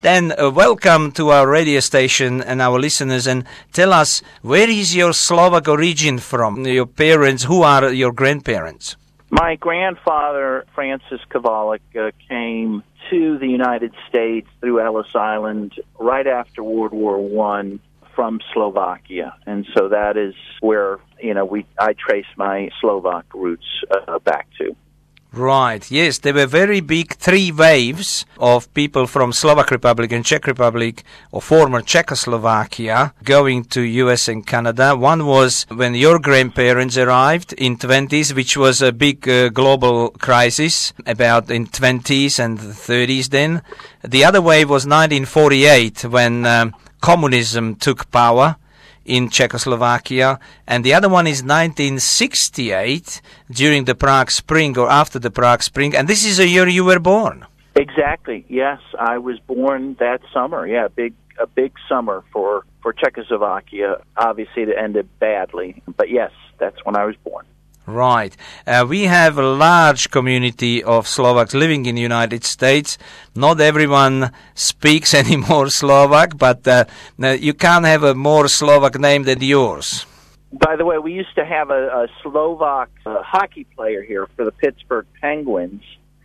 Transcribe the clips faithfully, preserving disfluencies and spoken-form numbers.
Then uh, welcome to our radio station and our listeners, and tell us, where is your Slovak origin from? Your parents, who are your grandparents? My grandfather, Francis Kovalik, uh, came to the United States through Ellis Island right after World War One from Slovakia, and so that is where you know we I trace my Slovak roots uh, back to. Right, yes, there were very big three waves of people from Slovak Republic and Czech Republic, or former Czechoslovakia, going to U S and Canada. One was when your grandparents arrived in twenties, which was a big uh, global crisis, about in twenties and thirties then. The other wave was nineteen forty-eight, when um, communism took power in Czechoslovakia, and the other one is nineteen sixty-eight, during the Prague Spring, or after the Prague Spring, and this is the year you were born. Exactly, yes, I was born that summer, yeah, big a big summer for, for Czechoslovakia. Obviously it ended badly, but yes, that's when I was born. Right. Uh, we have a large community of Slovaks living in the United States. Not everyone speaks anymore Slovak, but uh, you can't have a more Slovak name than yours. By the way, we used to have a, a Slovak uh, hockey player here for the Pittsburgh Penguins.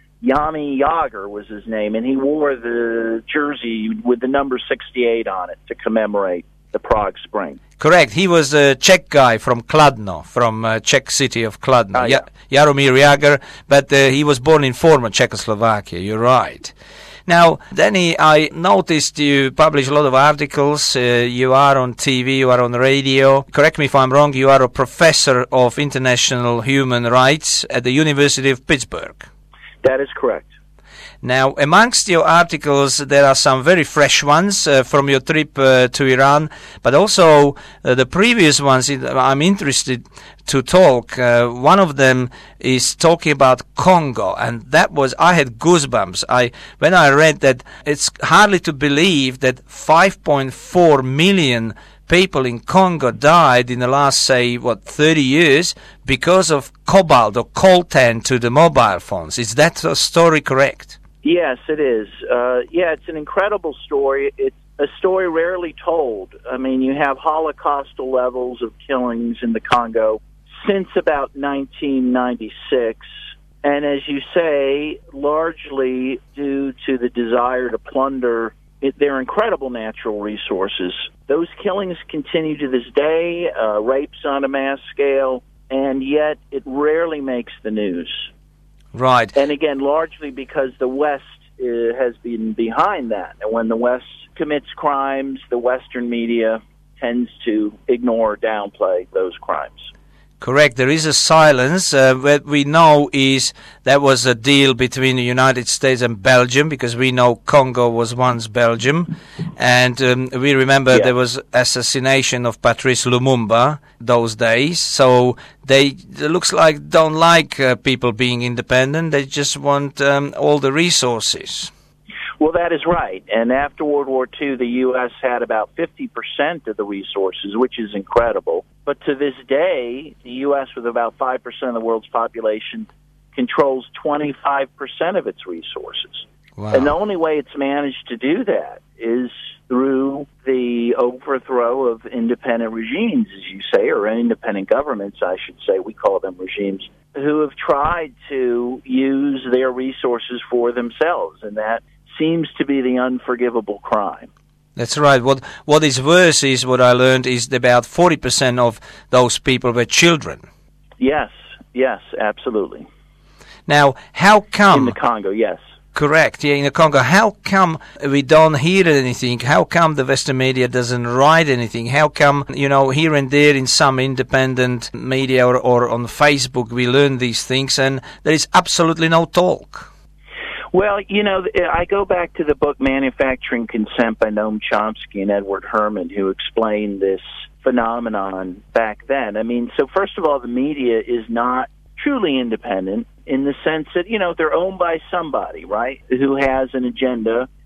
Jani Jágr was his name, and he wore the jersey with the number sixty-eight on it to commemorate the Prague Spring. Correct. He was a Czech guy from Kladno, from uh, Czech city of Kladno. Oh, yeah. Ja- Jaromír Jágr, but uh, he was born in former Czechoslovakia. You're right. Now, Danny, I noticed you publish a lot of articles. Uh, you are on T V, you are on radio. Correct me if I'm wrong, you are a professor of international human rights at the University of Pittsburgh. That is correct. Now, amongst your articles, there are some very fresh ones uh, from your trip uh, to Iran, but also uh, the previous ones I'm interested to talk. Uh, one of them is talking about Congo, and that was, I had goosebumps. I when I read that, it's hardly to believe that five point four million people in Congo died in the last, say, what, thirty years because of cobalt or coltan to the mobile phones. Is that story correct? Yes, it is. Uh, yeah, it's an incredible story. It's a story rarely told. I mean, you have Holocaustal levels of killings in the Congo since about nineteen ninety-six. And as you say, largely due to the desire to plunder it, their incredible natural resources. Those killings continue to this day, uh, rapes on a mass scale, and yet it rarely makes the news. Right. And again, largely because the West uh, has been behind that. And when the West commits crimes, the Western media tends to ignore or downplay those crimes. Correct. There is a silence. Uh, what we know is that was a deal between the United States and Belgium, because we know Congo was once Belgium. And um, we remember yeah. there was assassination of Patrice Lumumba those days. So they, it looks like, don't like uh, people being independent. They just want um, all the resources. Well, that is right. And after World War Two, the U S had about fifty percent of the resources, which is incredible. But to this day, the U S, with about five percent of the world's population, controls twenty-five percent of its resources. Wow. And the only way it's managed to do that is through the overthrow of independent regimes, as you say, or independent governments, I should say. We call them regimes, who have tried to use their resources for themselves, and that seems to be the unforgivable crime. That's right. What What is worse is, what I learned, is that about forty percent of those people were children. Yes, yes, absolutely. Now, how come... In the Congo, yes. Correct, yeah, in the Congo. How come we don't hear anything? How come the Western media doesn't write anything? How come, you know, here and there in some independent media or, or on Facebook we learn these things and there is absolutely no talk? Well, you know, I go back to the book Manufacturing Consent by Noam Chomsky and Edward Herman, who explained this phenomenon back then. I mean, so first of all, the media is not truly independent in the sense that, you know, they're owned by somebody, right, who has an agenda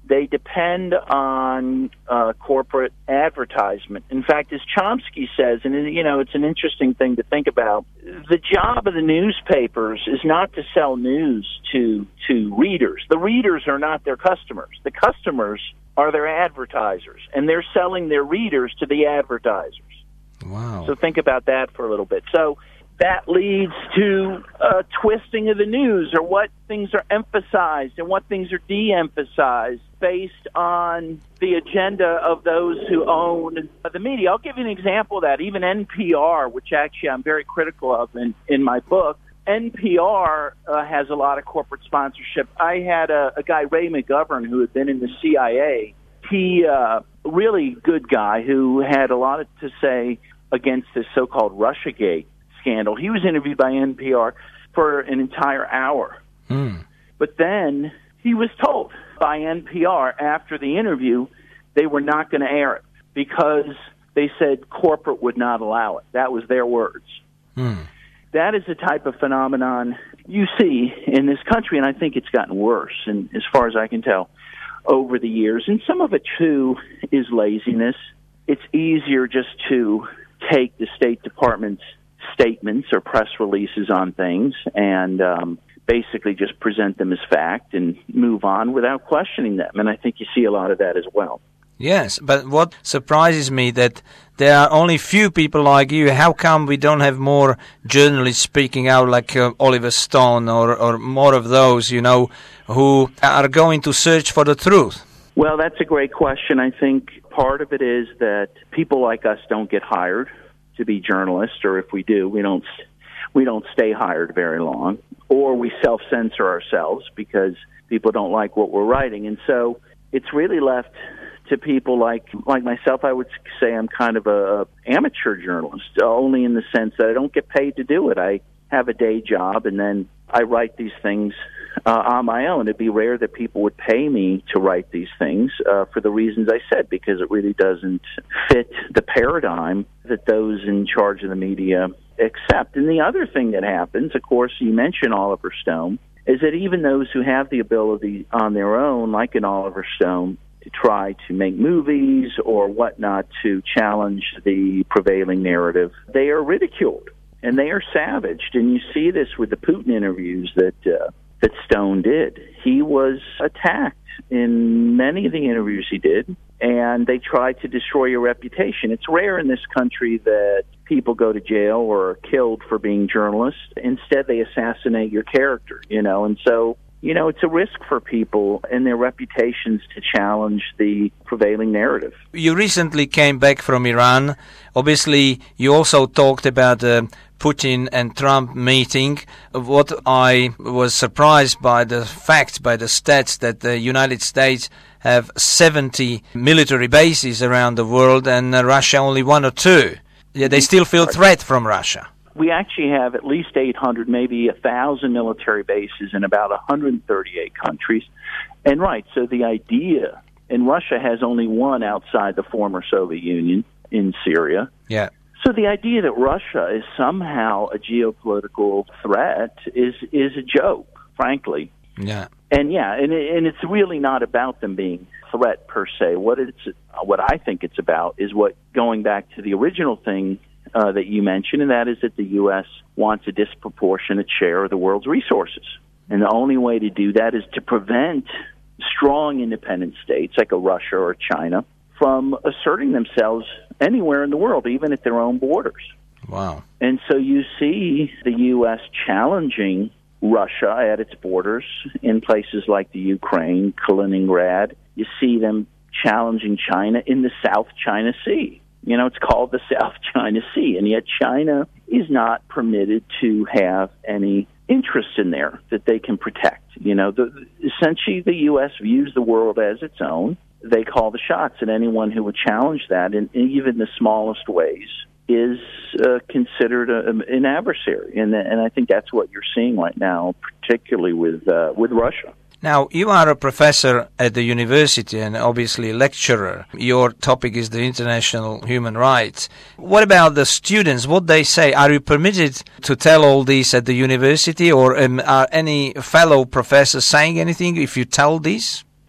they depend on uh, corporate advertisement. In fact, as Chomsky says, and you know, it's an interesting thing to think about, the job of the newspapers is not to sell news to to readers. The readers are not their customers. The customers are their advertisers, and they're selling their readers to the advertisers. Wow. So think about that for a little bit. So that leads to a twisting of the news, or what things are emphasized and what things are de-emphasized based on the agenda of those who own the media. I'll give you an example of that. Even N P R, which actually I'm very critical of in, in my book, N P R uh, has a lot of corporate sponsorship. I had a, a guy, Ray McGovern, who had been in the C I A. He, uh, really good guy who had a lot to say against this so-called Russiagate scandal. He was interviewed by N P R for an entire hour. Mm. But then he was told by N P R after the interview they were not going to air it because they said corporate would not allow it. That was their words. Mm. That is the type of phenomenon you see in this country, and I think it's gotten worse, and as far as I can tell, over the years. And some of it, too, is laziness. It's easier just to take the State Department's statements or press releases on things and um, basically just present them as fact and move on without questioning them. And I think you see a lot of that as well. Yes, but what surprises me that there are only few people like you. How come we don't have more journalists speaking out like uh, Oliver Stone or, or more of those, you know, who are going to search for the truth? Well, that's a great question. I think part of it is that people like us don't get hired to be journalists, or if we do, we don't we don't stay hired very long, or we self-censor ourselves because people don't like what we're writing. And so it's really left to people like like myself. I would say I'm kind of a amateur journalist, only in the sense that I don't get paid to do it. I have a day job, and then I write these things uh, on my own. It'd be rare that people would pay me to write these things uh, for the reasons I said, because it really doesn't fit the paradigm that those in charge of the media accept. And the other thing that happens, of course, you mentioned Oliver Stone, is that even those who have the ability on their own, like an Oliver Stone, to try to make movies or whatnot to challenge the prevailing narrative, they are ridiculed and they are savaged. And you see this with the Putin interviews that uh, that Stone did. He was attacked in many of the interviews he did, and they tried to destroy your reputation. It's rare in this country that people go to jail or are killed for being journalists. Instead, they assassinate your character, you know, and so you know, it's a risk for people and their reputations to challenge the prevailing narrative. You recently came back from Iran. Obviously, you also talked about the Putin and Trump meeting. What I was surprised by the fact, by the stats, that the United States have seventy military bases around the world and Russia only one or two. Yeah, they still feel threat from Russia. We actually have at least eight hundred, maybe one thousand military bases in about one hundred thirty-eight countries. And right, so the idea, and Russia has only one outside the former Soviet Union in Syria. Yeah. So the idea that Russia is somehow a geopolitical threat is is a joke, frankly. Yeah. And yeah, and it, and it's really not about them being a threat per se. What it's what I think it's about is what, going back to the original thing Uh, that you mentioned, and that is that the U S wants a disproportionate share of the world's resources. And the only way to do that is to prevent strong independent states like a Russia or China from asserting themselves anywhere in the world, even at their own borders. Wow. And so you see the U S challenging Russia at its borders in places like the Ukraine, Kaliningrad. You see them challenging China in the South China Sea. You know, it's called the South China Sea, and yet China is not permitted to have any interest in there that they can protect. You know, the, essentially the U S views the world as its own. They call the shots, and anyone who would challenge that, in, in even the smallest ways, is uh, considered a, an adversary. And, and I think that's what you're seeing right now, particularly with uh, with Russia. Now, you are a professor at the university and obviously a lecturer. Your topic is the international human rights. What about the students? What they say? Are you permitted to tell all this at the university, or um, are any fellow professors saying anything if you tell this?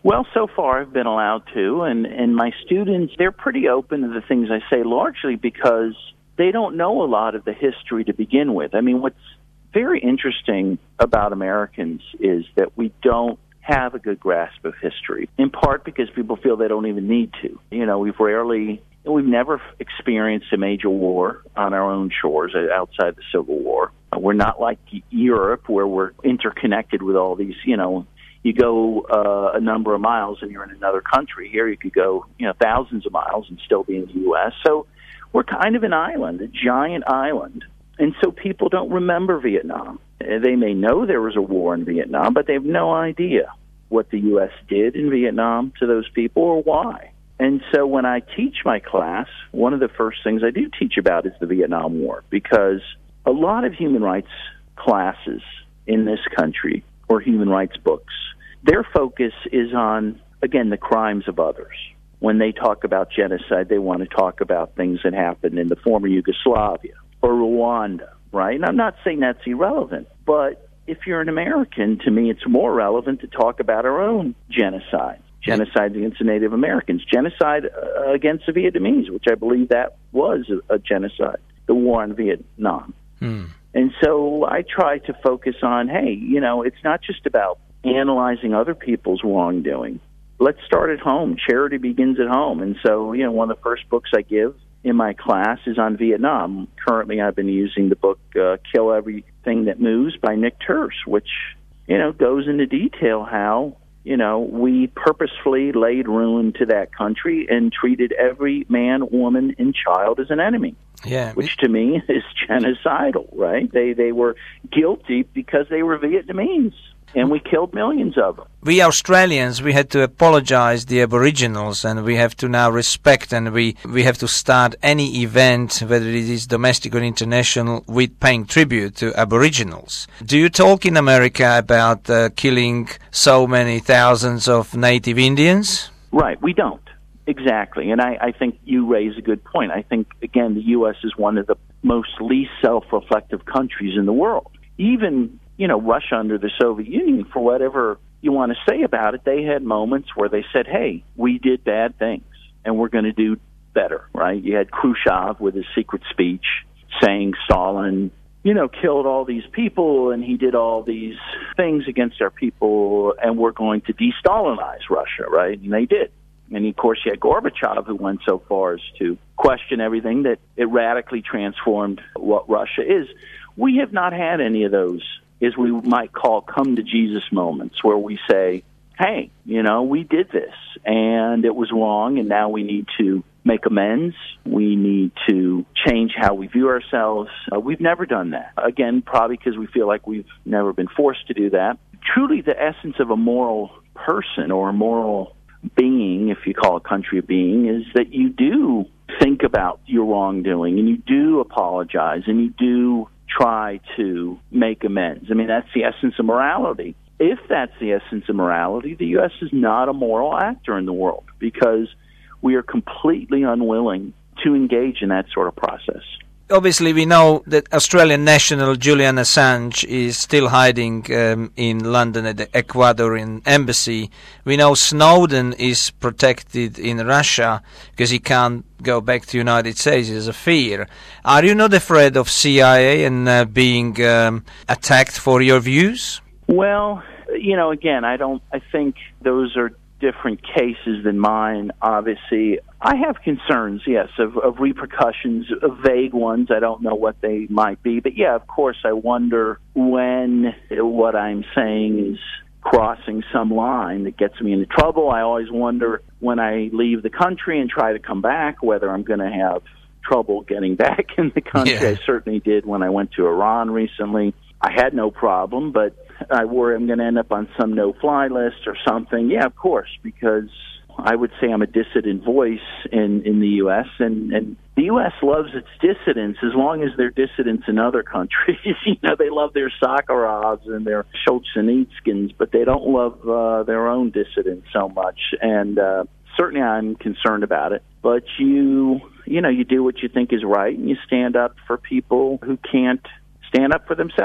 Well, so far I've been allowed to, and, and my students, they're pretty open to the things I say, largely because they don't know a lot of the history to begin with. I mean, what's very interesting about Americans is that we don't have a good grasp of history, in part because people feel they don't even need to. You know, we've rarely, we've never experienced a major war on our own shores outside the Civil War. We're not like Europe, where we're interconnected with all these, you know, you go uh, a number of miles and you're in another country. Here you could go, you know, thousands of miles and still be in the U S. So we're kind of an island, a giant island. And so people don't remember Vietnam. They may know there was a war in Vietnam, but they have no idea what the U S did in Vietnam to those people or why. And so when I teach my class, one of the first things I do teach about is the Vietnam War, because a lot of human rights classes in this country, or human rights books, their focus is on, again, the crimes of others. When they talk about genocide, they want to talk about things that happened in the former Yugoslavia or Rwanda, right? And I'm not saying that's irrelevant, but if you're an American, to me, it's more relevant to talk about our own genocide, genocide against the Native Americans, genocide uh, against the Vietnamese, which I believe that was a, a genocide, the war in Vietnam. Hmm. And so I try to focus on, hey, you know, it's not just about analyzing other people's wrongdoing. Let's start at home. Charity begins at home. And so, you know, one of the first books I give in my class is on Vietnam. Currently, I've been using the book uh, Kill Everything That Moves by Nick Turse, which, you know, goes into detail how, you know, we purposefully laid ruin to that country and treated every man, woman, and child as an enemy. Yeah, which to me is genocidal, right? They they were guilty because they were Vietnamese, and we killed millions of them. We Australians, we had to apologize the Aboriginals, and we have to now respect, and we, we have to start any event, whether it is domestic or international, with paying tribute to Aboriginals. Do you talk in America about uh, killing so many thousands of native Indians? Right, we don't. Exactly, and I, I think you raise a good point. I think, again, the U S is one of the most least self-reflective countries in the world. Even, you know, Russia under the Soviet Union, for whatever you want to say about it, they had moments where they said, hey, we did bad things, and we're going to do better, right? You had Khrushchev with his secret speech saying Stalin, you know, killed all these people, and he did all these things against our people, and we're going to de-Stalinize Russia, right? And they did. And, of course, you had Gorbachev, who went so far as to question everything, that it radically transformed what Russia is. We have not had any of those, as we might call come-to-Jesus moments, where we say, hey, you know, we did this, and it was wrong, and now we need to make amends. We need to change how we view ourselves. Uh, we've never done that. Again, probably because we feel like we've never been forced to do that. Truly, the essence of a moral person or a moral being, if you call a country a being, is that you do think about your wrongdoing, and you do apologize, and you do try to make amends. I mean, that's the essence of morality. If that's the essence of morality, the U S is not a moral actor in the world, because we are completely unwilling to engage in that sort of process. Obviously, we know that Australian national Julian Assange is still hiding um, in London at the Ecuadorian embassy. We know Snowden is protected in Russia because he can't go back to the United States. There's a fear. Are you not afraid of C I A and uh, being um, attacked for your views? Well, you know, again, I don't. I think those are different cases than mine, obviously. I have concerns, yes, of, of repercussions, of vague ones. I don't know what they might be. But, yeah, of course, I wonder when what I'm saying is crossing some line that gets me into trouble. I always wonder when I leave the country and try to come back whether I'm going to have trouble getting back in the country. Yeah. I certainly did when I went to Iran recently. I had no problem, but I worry I'm going to end up on some no-fly list or something. Yeah, of course, because I would say I'm a dissident voice in, in the U S, and, and the U S loves its dissidents as long as they're dissidents in other countries. You know, they love their Sakharovs and their Solzhenitsyns, but they don't love uh, their own dissidents so much. And uh, certainly I'm concerned about it. But you, you know, you do what you think is right, and you stand up for people who can't stand up for themselves.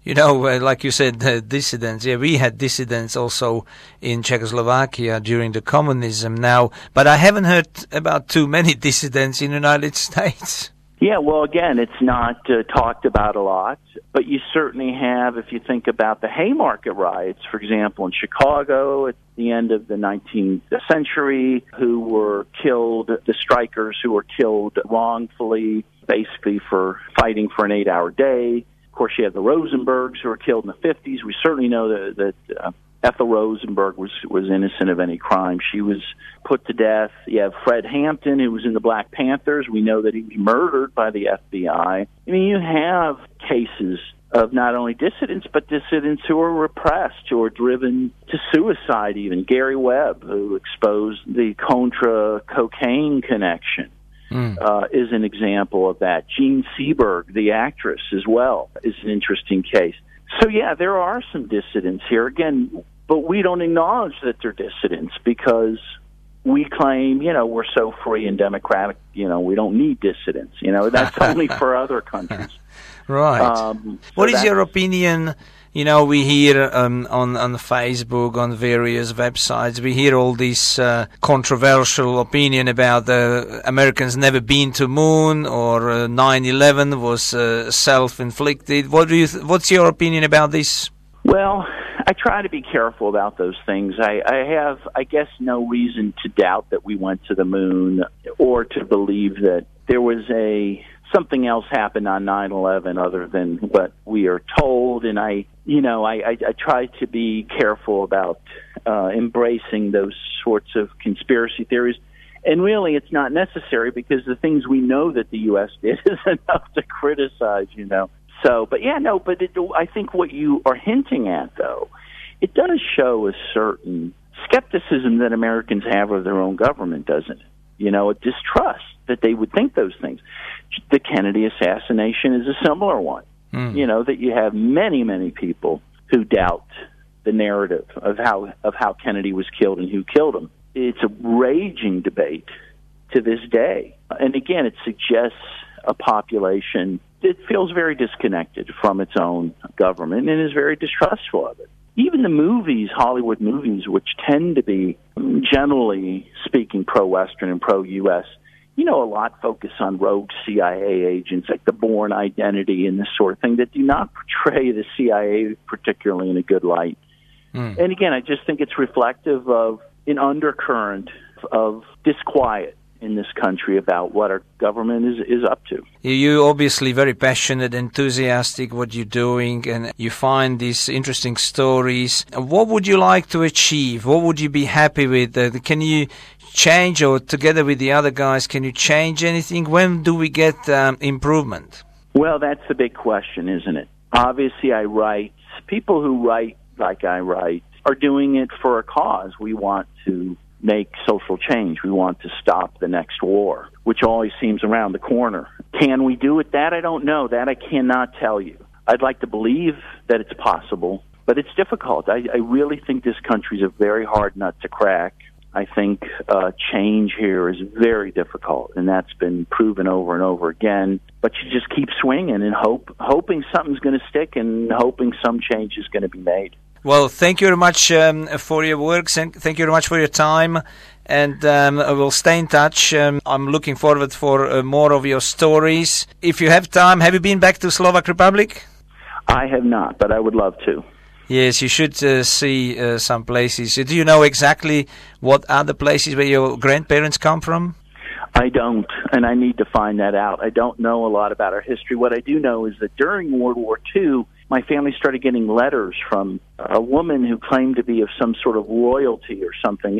You know, uh, like you said, uh, dissidents. Yeah, we had dissidents also in Czechoslovakia during the communism now, but I haven't heard about too many dissidents in the United States. Yeah, well, again, it's not uh, talked about a lot, but you certainly have, if you think about the Haymarket riots, for example, in Chicago at the end of the nineteenth century, who were killed, the strikers who were killed wrongfully, basically for fighting for an eight-hour day. Of course, you have the Rosenbergs who were killed in the fifties. We certainly know that, that uh, Ethel Rosenberg was was innocent of any crime. She was put to death. You have Fred Hampton, who was in the Black Panthers. We know that he was murdered by the F B I. I mean, you have cases of not only dissidents, but dissidents who are repressed, who are driven to suicide even. Gary Webb, who exposed the Contra cocaine connection. Mm. Uh, is an example of that. Jean Seberg, the actress, as well, is an interesting case. So, yeah, there are some dissidents here. Again, but we don't acknowledge that they're dissidents because we claim, you know, we're so free and democratic, you know, we don't need dissidents. You know, that's only for other countries. Right. Um, so what is your opinion? You know, we hear um, on, on Facebook, on various websites, we hear all this uh, controversial opinion about the uh, Americans never been to moon, or uh, nine eleven was uh, self-inflicted. What do you? Th- what's your opinion about this? Well, I try to be careful about those things. I, I have, I guess, no reason to doubt that we went to the moon or to believe that there was a something else happened on nine eleven other than what we are told. And I, you know, I, I, I try to be careful about uh, embracing those sorts of conspiracy theories. And really, it's not necessary because the things we know that the U S did is enough to criticize, you know. So, but yeah, no, but it, I think what you are hinting at, though, it does show a certain skepticism that Americans have of their own government, doesn't it? You know, a distrust that they would think those things. The Kennedy assassination is a similar one. Mm. You know, that you have many, many people who doubt the narrative of how of how Kennedy was killed and who killed him. It's a raging debate to this day. And again, it suggests a population that feels very disconnected from its own government and is very distrustful of it. Even the movies, Hollywood movies, which tend to be, generally speaking, pro-Western and pro-U S, you know, a lot focus on rogue C I A agents, like the Bourne Identity and this sort of thing, that do not portray the C I A particularly in a good light. Mm. And again, I just think it's reflective of an undercurrent of disquiet in this country about what our government is, is up to. You're obviously very passionate, enthusiastic what you're doing, and you find these interesting stories. What would you like to achieve? What would you be happy with? Uh, can you change, or together with the other guys, can you change anything? When do we get um, improvement? Well, that's the big question, isn't it? Obviously, I write. People who write like I write are doing it for a cause. We want to make social change. We want to stop the next war, which always seems around the corner. Can we do it? That I don't know. That I cannot tell you. I'd like to believe that it's possible, but it's difficult. I, I really think this country's a very hard nut to crack. I think uh, change here is very difficult, and that's been proven over and over again. But you just keep swinging and hope, hoping something's going to stick and hoping some change is going to be made. Well, thank you very much um, for your works, and thank you very much for your time, and um, we'll stay in touch. Um, I'm looking forward for uh, more of your stories. If you have time, have you been back to Slovak Republic? I have not, but I would love to. Yes, you should uh, see uh, some places. Do you know exactly what are the places where your grandparents come from? I don't, and I need to find that out. I don't know a lot about our history. What I do know is that during World War Two, my family started getting letters from a woman who claimed to be of some sort of royalty or something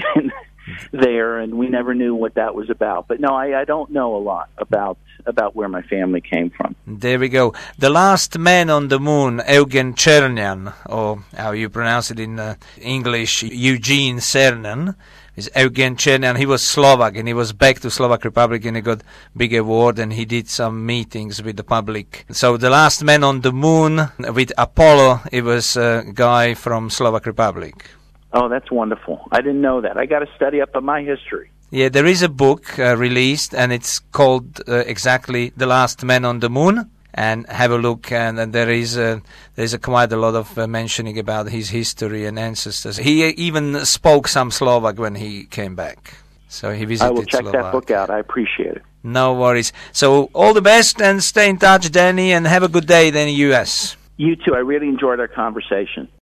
there, and we never knew what that was about. But no, I, I don't know a lot about about where my family came from. There we go. The last man on the moon, Eugen Cernan, or how you pronounce it in uh, English, Eugene Cernan, is Eugen Cernan. He was Slovak, and he was back to Slovak Republic, and he got big award, and he did some meetings with the public. So the last man on the moon with Apollo, it was a guy from Slovak Republic. Oh, that's wonderful. I didn't know that. I got to study up on my history. Yeah, there is a book uh, released, and it's called uh, exactly The Last Man on the Moon. and have a look. And, and there is a, there's a quite a lot of uh, mentioning about his history and ancestors. He even spoke some Slovak when he came back. So he visited I will check Slovakia. that book out. I appreciate it. No worries. So all the best and stay in touch, Danny, and have a good day then in the U S. You too. I really enjoyed our conversation.